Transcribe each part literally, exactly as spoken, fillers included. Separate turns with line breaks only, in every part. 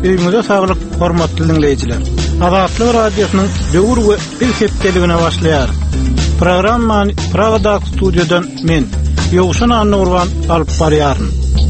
Öýüňize saglyk, hormatly dinleýijiler. Azatlyk radiosynyň döwür we ilk hepdeligine başlaýar. Programmany Pragada studiodan men, Ýowşan Annurwan alyp barýaryn.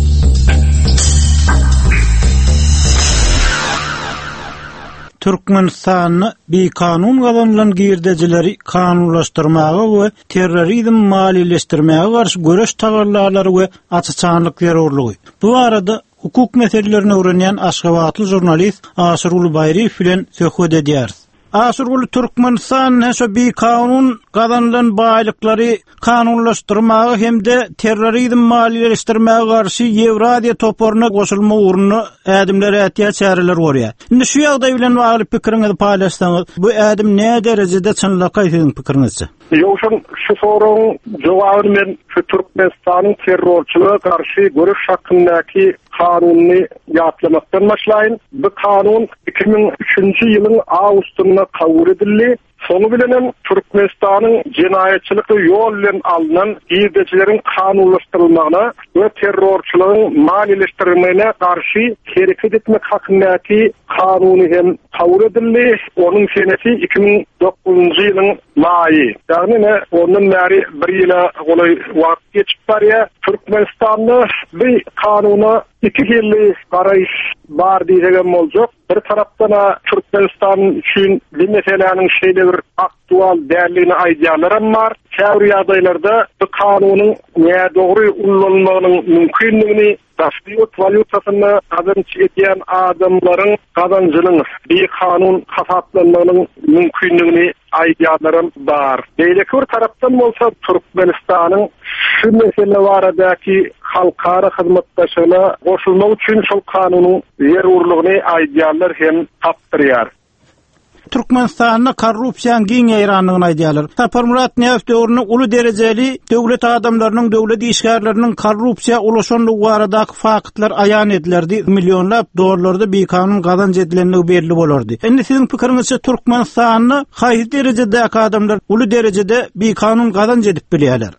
Türkmenistanyny bir kanun gazanylan girdejileri kanunlaşdyrmagy we terrorizm maliýeleşdirmäge garşy göreş tagarlary we açyçanlyk berýärligi. Bu arada hukuk meselelerini öğrenen Aşgabatly jurnalist Asyr Ulubayriýew bilen söhbet edýär. Asyr Ulu Türkmenistan näşe bir kanun gazanylan baýlyklary kanunlaşdyrmagy hemde terrorizm maliýeleşdirmäge garşy Ýewrasiýa toporuna goşulma uğruna ädimleri ätýär çäreler görýär. Indi şu ýagdaý bilen bagly pikiriňizi paýlaşsaňyz, bu ädim näme derejede çynlykka sizin pikiriňizçe?
Ýowşan şu soruň jogabyny men şu Türkmenistanyň terrorçylyga garşy görüş hakyndaky kanuny ýatlamakdan başlaýyn. Bu kanun iki bin üçinji ýylyň awgustynda kabul edildi. Sonu bilen Türkmenistanyň jinayetçiligi ýol bilen alynan girdeçileriň kanunlaşdyrylmagyna we terrorçylygyň maliýeleşdirmegine garşy hereket etmek hakyndaky kanuny hem kabul edildi. Onuň senesi iki bin dokuzunji ýylyň maýy. Ýagny ondan bäri bir ýyla golay wagt geçip barýar. Türkmenistanda bu kanuny iki hilli garaýyş bar diýegen boljak. Bir tarapdan Türkmenistan üçin bu meseleniň şeýle bir aktual däliligini aýdýarlar bar. Käwri ýagdaýlarda bu kanunyň näme dogry ullanmagynyň mümkinligini Taşbiyot valyutasyny azançy edýän adamlaryň gazanjylyň bir kanun hasaplanmagynyň mümkinligini aýdýarlar bar. Beýleki bir tarapdan bolsa Türkmenistanyň şu mesele baradaky halkara hyzmatdaşyna goşulmak üçin şol kanunyň zerurlygyny aýdýarlar hem tapdyrýar.
Türkmenistanyň korrupsiýaň giň ýaýranlygyny aýdýarlar. Sapar Murat Näwef döwrüne uly derejeli döwlet adamlarynyň, döwlet işgärleriniň korrupsiýa ulaşanlygy baradaky faktlar aýan edildi. Millionlap dollardy bir kanun gazanç edilenligi belli bolardy. Endi siziň pikiriňizçe Türkmenistanyny haýy derejede adamlar uly derejede bir kanun gazanç edip bilýärler.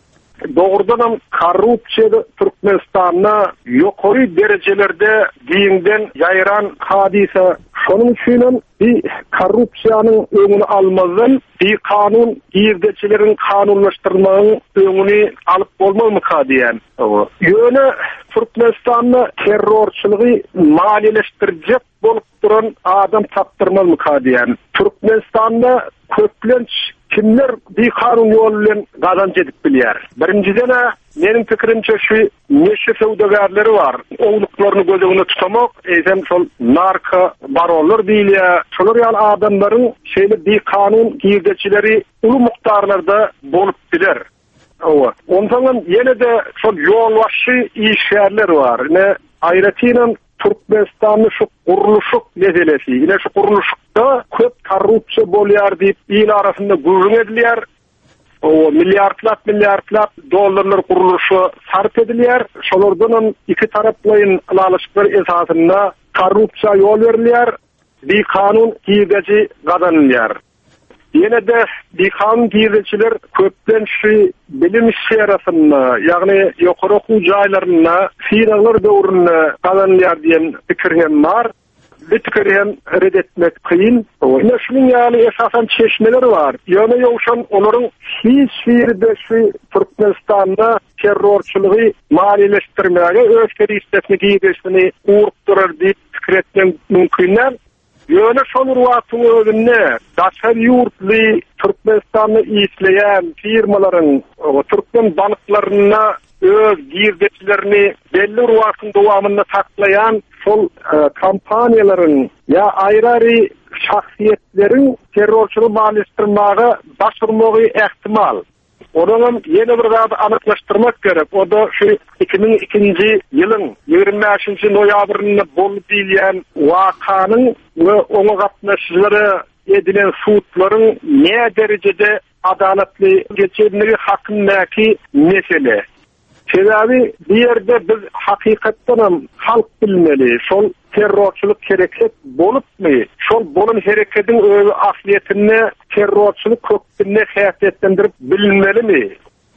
Doğrudan korrupsiýa Türkmenistanyna ýokary derejelerde giňden ýaýran hadise. Şonuň üçin bir korrupsiýanyň öňüni almazdan bir kanun girdeçileriň kanunlaşdyrmagyň öňüni alyp bolmagy diýen. Ýöne Türkmenistanyň terrorçylygy maliýeleşdirjek bolup duran adam tapdyrmaly diýen. Türkmenistanda köplenç kimler bir kanun ýol bilen gazanç edip bilýär. Birinciden meniň pikirimçe şu neşe sowdagarlary bar. Oňluklaryny gözüňde tutamak, eýsem şol narko baronlar diýilýär. Şolar ýaly adamlaryň şeýle bir kanun girdeçileri uly mukdarlarda bolup biler. Owa. Ondan ýene-de şol ýol başy işgärler bar. Ne aýratynam Türkmenistanyň şu guruluşuk meselesi, ine şu guruluşukda köp korrupsiýa bolýar diýip ýyl arasynda gurulun edilýär. O milliardlap milliardlap dollarlar guruluşy sarp edilýär. Şolardan iki taraplaryň alyşyklary esasynda korrupsiýa ýol berilýär. Bir kanun girdeçi gazanylýar. Yine de bir kanun girdeçiler köpden şu bilim sferasynda, ýagny ýokary okuw jaýlaryna, firmalar döwrüne gazanylýar diýen pikir hem bar. Bu pikiri hem red etmek kıyın. Ine şunun ýaly esasan çeşmeler bar. Ýöne ýowşan olaryň hiç birde şu Türkmenistanda terrorçylygy maliýeleşdirmäge öz keristesini giýdirişini urup durar diýip pikir etmek mümkinler. Ýöne şol ruwatyň özünde daşar ýurtly Türkmenistanyny işleýän firmalaryň Türkmen banklaryna öz girdeçilerini belli ruwatyn dowamynda saklayan şol kampaniýalaryň ýa aýrary şahsiýetleriň terrorçylyk maliýeleşdirmäge başvurmagy ähtimal. Onuň ýene bir zat anyklaşdyrmak gerek. O da şu iki bin ikinji ýylyň ýigirme beşinji noýabrynda bolup bilýän wakanyň we oňa gatnaşjylary edilen suutlaryň ne derejede adaletli geçirmegi hakyndaky mesele. Sebebi bir yerde biz hakykatdan halk bilmeli. Şol terrorçylyk hereket bolupmy? Şol bolan hereketiň öz asliýetini terrorçylyk kökünde häsiýetlendirip bilmelimi?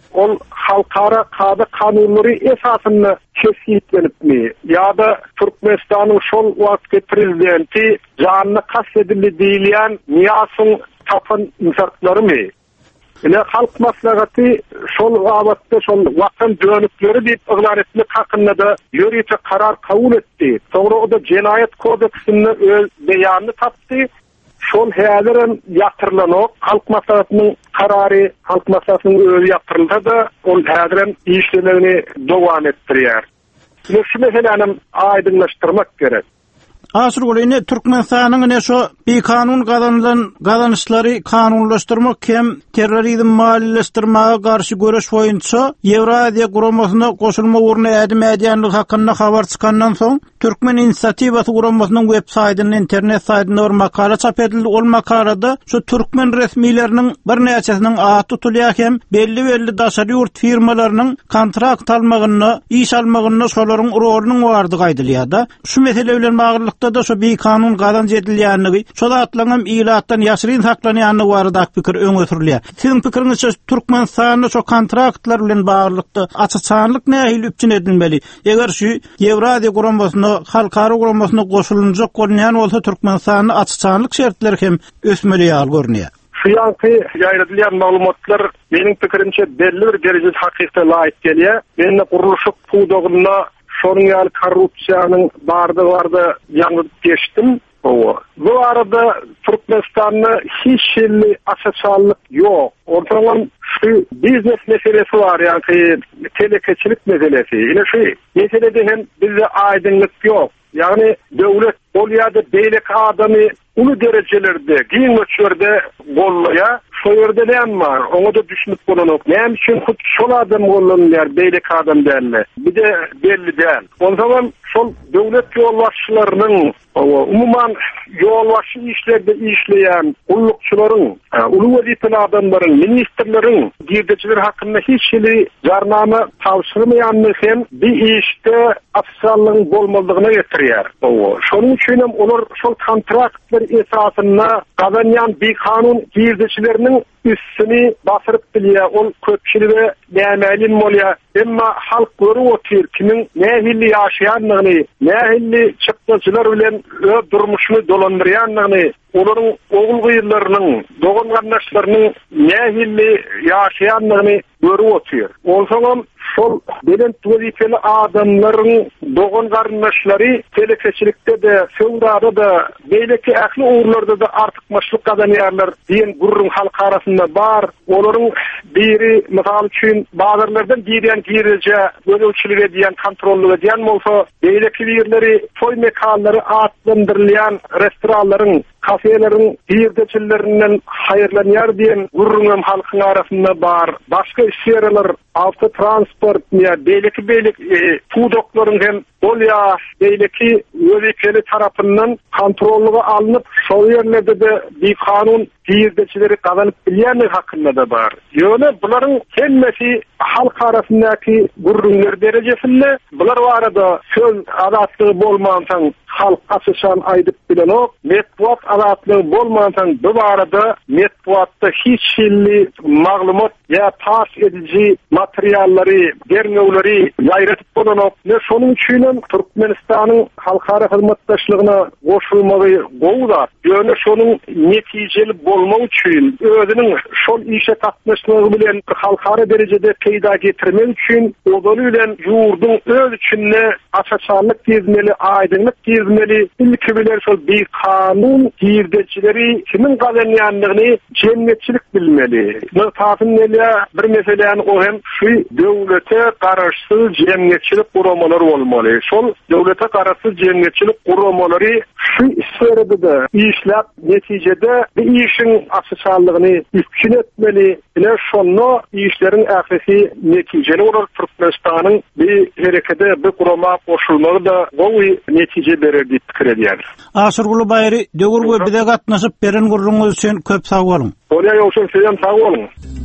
ol halkara kada kanunları esasını kesiyetlenipmi? Ya da Türkmenistan'ın şol vakti prezidenti canını kastedildi diyen Niyas'ın tapın insartları mı? Yine halk maslahatı şol vabatta şol vatan dönükleri deyip ıglar etmek hakkında da yürüyüşe karar kabul etti. Sonra o da Cinayet Kodeksinin öz beyanını taptı. Şol heyalerin yatırılanok, halk maslahatının kararı, halk maslahatının öz yatırıldı da ol heyalerin işlemlerini devam ettiriyor. Şimdi şu meselenin aydınlaştırmak gerek.
Asır golayne Türkmenistan'ın ne şo bir kanun kazanılan kazanışları kanunlaştırmak hem terörizm malileştirmeye karşı görüş boyunca Evrasiya Guramasına koşulma uğruna edim ediyenlik hakkında haber çıkandan soň Türkmen İnisiyativası Guramasının web saytının internet saytında bir makale çap edildi. Ol makalada şu Türkmen resmilerinin bir neçesinin adı tutulýar hem belli belli daşary urt firmalarının kontrakt almagyny, iş almagyny şolaryň rolüniň bardygy aýdylýar da. Şu mesele bilen baglyk da şu bir kanun gazanç edilýänligi, şol atlanan ilatdan ýaşyryn saklanýanlygy barada pikir öňe sürilýär. Siziň pikiriňizçe Türkmenistanda şu kontraktlar bilen baglykda açykçanlyk nähili üçin edilmeli? Eger şu Evrasiya Guramasına, halkara guramasına goşulunjak bolýan bolsa Türkmenistanyň açykçanlyk şertleri hem ösmeli ýaly görünýär.
Şu yankı yayrylylan maglumatlar meniň pikirimçe belli bir derejede hakykata laýyk gelýär. Menne guruluşyk puwdogyna şonuň ýaly korrupsiýanyň bardy bardy ýangyp geçdim. Bu arada Türkmenistan'da hiç şilli asaçallık yok. Ortadan şu biznes meselesi var, yani telekeçilik meselesi. Yine şu meselede hem bize aydınlık yok. Yani devlet olyada beylek adamı ulu derecelerde, giyin ölçülerde gollaya, şu yerde ne var? Onu da düşünüp bulunuk. Ne için şol adam gollanıyor, beylek adam derler. Bir de belli değil. O zaman şol devlet yolbaşçılarının, umuman yolbaşı işlerde işleyen ullukçuların, ulu vazifeli adamların, ministerlerin girdiciler hakkında hiç şeyi jarnama tavsırmayanlık hem bir işte afsallığın bolmalıdığına getiriyor. Şonun için onlar şol kontraktlar esasında kazanyan bir kanun girdicilerinin üstünü basırıp bilýär. Ol köpçülüğe nämelin bolýar. Emma halk görüp otur kimin nähilli ýaşaýanlygyny, nähilli çıktıcılar bilen öz durmuşyny dolandyrýanlygyny, olaryň ogul gyýylarynyň, dogan garnaşlarynyň nähilli ýaşaýanlygyny görüp otur. Olsaňam şol belent wezifeli adamlaryň dogan garnaşlary telekeçilikde de, söwrada da, beýleki ähli uğurlarda da artykmaçlyk kazanýarlar diýen gurrun halk arasında bar. Olaryň biri mysal üçin bazarlardan giýen giýerje, bölükçilik edýän, kontrolly edýän bolsa, beýleki ýerleri, toy mekanlary atlandyrylýan restoranlaryň, kafelerin giýerçilerinden haýyrlanýar diýen gurrun halkyň arasında bar. Başga işler autotransport ya beýleki beýlik e, pudoklaryň hem bolýa beýleki wezifeli tarapyndan kontrolluga alınıp şol ýerlerde de bir kanun giýerçileri kazanyp bilýänligi hakynda da bar. Ýöne bularyň hemmesi halk arasyndaky gurrunlar derejesinde bular barada söz azatlygy bolmansaň halk açyşan aýdyp bilenok, metbuat azatlygy bolmansaň bu barada metbuatda hiç şilli maglumat ya pas edici materiallary, derňewleri ýaýratyp bolanok. Ne şonuň üçin Türkmenistanyň halkara hyzmatdaşlygyna goşulmagy gowda. Ýöne şonuň netijeli bolmagy üçin, özüniň şol işe tatmışlygy bilen halkara derejede peýda getirmek üçin, odaly bilen ýurdun öz içinde açaçanlyk gezmeli, aýdynlyk gezmeli, ilki bilen şol bir kanun giýerçileri kimin kazanýanlygyny jemgyýetçilik bilmeli. Mıhtafın neyle bir meseleýän o hem şu devlete garaşsyz jemgyýetçilik guramalary bolmaly. Şol devlete garaşsyz jemgyýetçilik guramalary şu sferede de işläp netijede bir işin açyçanlygyny üstün etmeli. Ine şonu işlerin ähli netijeli bolar. Türkmenistanyň bir herekete bir gurama goşulmagy da gowy netije berer diýip pikir edýär.
Aşyrguly baýry döwürge bize gatnaşyp beren gurruňyz üçin köp sag bolun.
Olýa ýoksa sen sag bolun.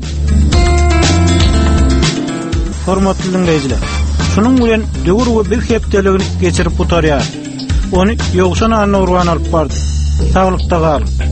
Hormatly dinleýijiler. Şunun bilen döwürge bir hepdeligini geçirip butarýar. Ony ýoksa nany urwan alyp bardy. Saglykda gal.